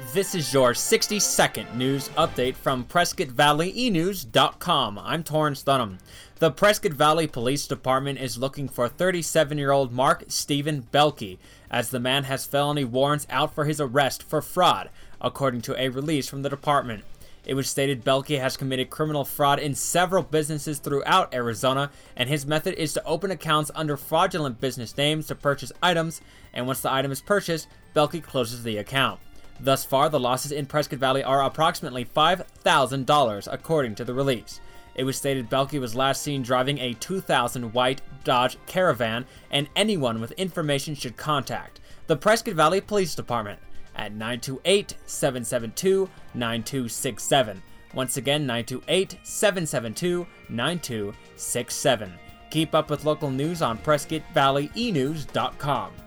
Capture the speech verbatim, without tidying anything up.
This is your sixty second news update from Prescott Valley E News dot com. I'm Torrance Dunham. The Prescott Valley Police Department is looking for thirty-seven-year-old Mark Stephen Belke, as the man has felony warrants out for his arrest for fraud, according to a release from the department. It was stated Belke has committed criminal fraud in several businesses throughout Arizona, and his method is to open accounts under fraudulent business names to purchase items, and once the item is purchased, Belke closes the account. Thus far, the losses in Prescott Valley are approximately five thousand dollars, according to the release. It was stated Belke was last seen driving a two thousand white Dodge Caravan, and anyone with information should contact the Prescott Valley Police Department at nine two eight, seven seven two, nine two six seven. Once again, nine two eight, seven seven two, nine two six seven. Keep up with local news on Prescott Valley E News dot com.